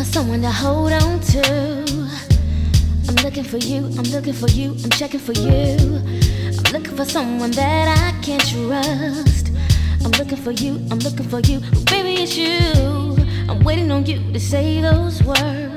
someone to hold on to. I'm looking for you, I'm looking for you, I'm checking for you. I'm looking for someone that I can trust. I'm looking for you, I'm looking for you, baby it's you. I'm waiting on you to say those words.